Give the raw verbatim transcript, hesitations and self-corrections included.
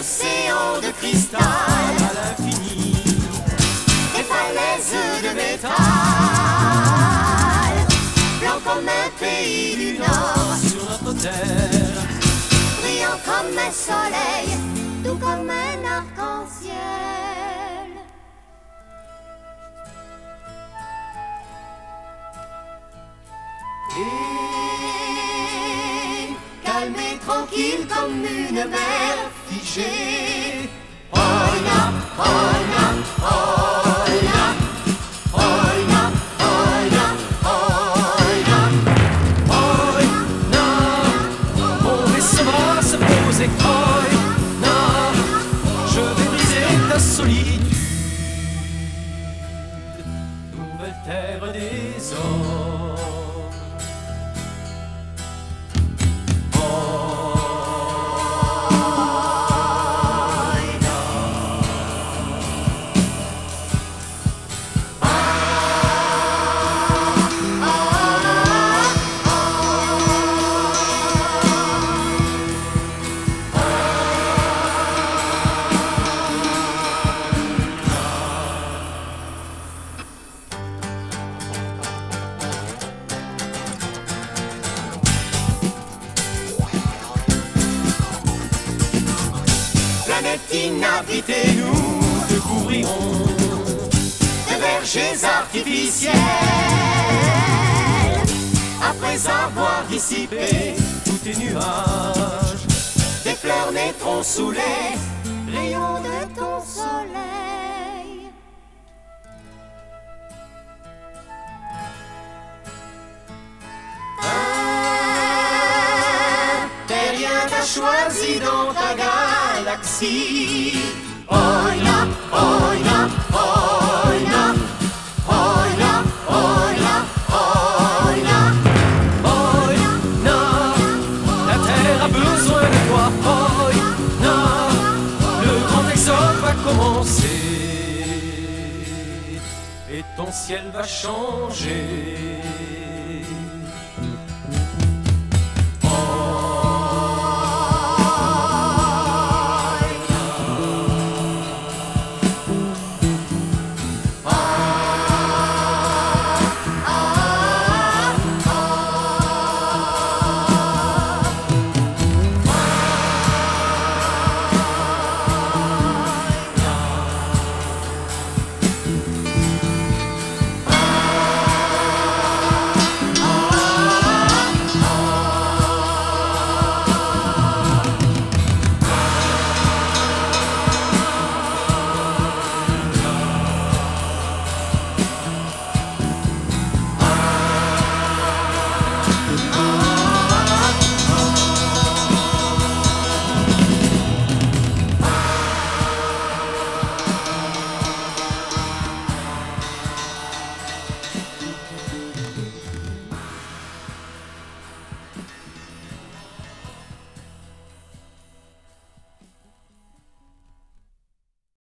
océans de cristal à l'infini, des falaises de métal, blanc comme un pays du Nord, sur notre terre, brillant comme un soleil, tout comme un arc-en-ciel. Et calme et tranquille comme une mer figée. Oina, oina, oina, oina, oina, oina, oina, mon vaisseau va se poser, oina, je vais briser ta solitude, nouvelle terre des hommes. Planète inhabitée, nous découvrirons des vergers artificiels. Après avoir dissipé tous tes nuages, des fleurs naîtront sous les rayons de ton soleil. Un terrien t'a choisi dans ta galaxie. Oina, oina, oina, oina, oina, oina, oina, la terre a besoin de toi, oina, le grand exode va commencer et ton ciel va changer.